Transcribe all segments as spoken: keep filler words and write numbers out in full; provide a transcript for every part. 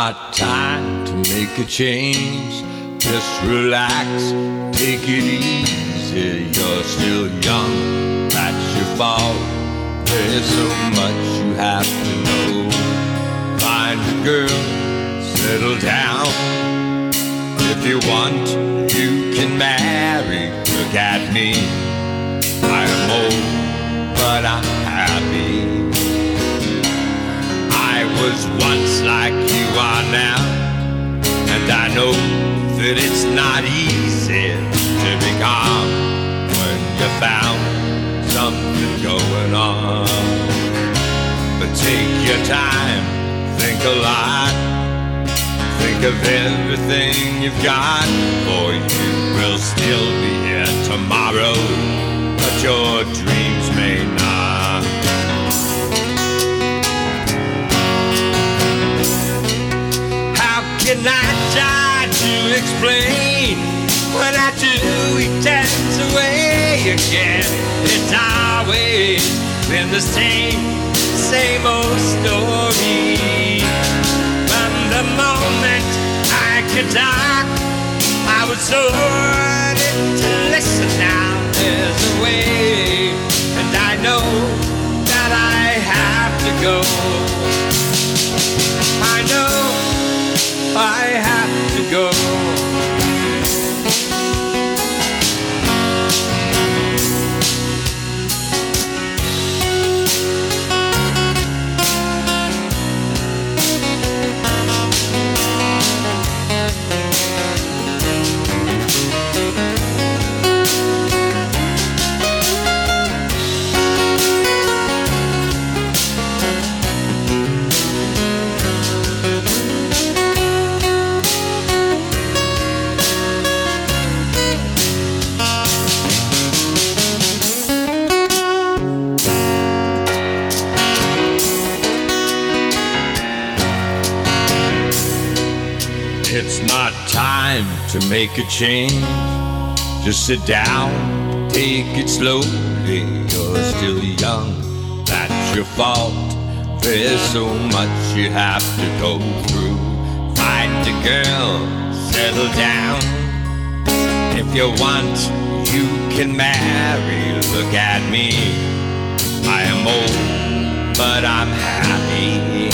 not time to make a change. Just relax, take it easy. You're still young, that's your fault. There's so much you have to know. Find a girl, settle down. If you want, you can marry. Look at me, I am old, but I'm happy. I was once like you are now, and I know that it's not easy to be calm when you found something going on. But take your time, think a lot, think of everything you've got, for you will still be here tomorrow, but your dreams may not. How can I try to explain? When I do, he turns away again. It's always been the same, same old story. From the moment I could talk, I was so ready to listen. Now there's a way, and I know that I have to go. I know I have to go. It's not time to make a change. Just sit down, take it slowly. You're still young, that's your fault. There's so much you have to go through. Find a girl, settle down. If you want, you can marry. Look at me, I am old, but I'm happy.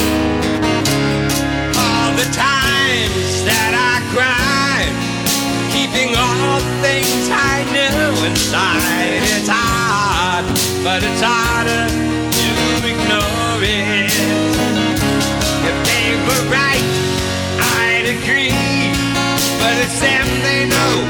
All the times that I cried, keeping all things I knew inside. It's hard, but it's harder to ignore it. If they were right, I'd agree, but it's them they know